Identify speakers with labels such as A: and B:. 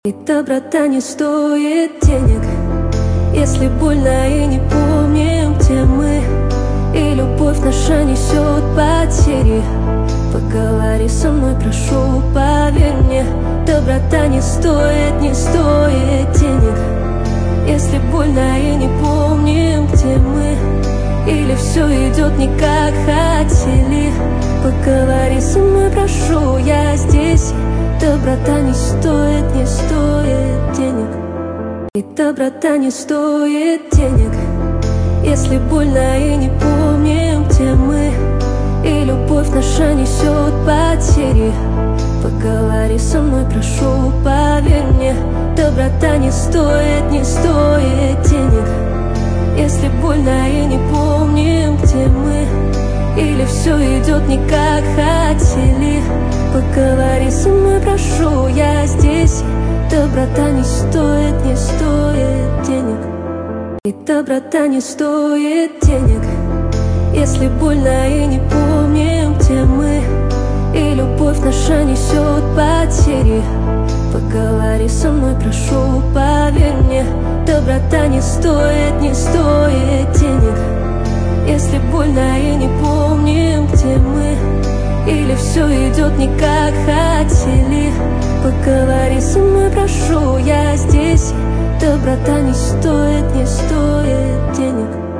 A: И доброта не стоит денег, если больно и не помним, где мы. И любовь наша несет потери. Поговори со мной, прошу, поверь мне. Доброта не стоит денег, если больно и не помним, где мы. Или все идет не как хотели. Поговори со мной, прошу, я здесь. Доброта не стоит денег. И доброта не стоит денег, если больно и не помним, где мы. И любовь наша несет потери. Поговори со мной, прошу, поверь мне. Доброта не стоит денег, если больно и не помним, где мы. Или все идет не как хотели. Поговори со мной, прошу, я здесь. Доброта не стоит денег. И доброта не стоит денег, если больно и не помним, где мы. И любовь наша несет потери. Поговори со мной, прошу, поверь мне. Доброта не стоит денег, если больно и не помним, где мы. Или все идет не как хотели. Поговори со мной, прошу, я здесь. Доброта не стоит денег.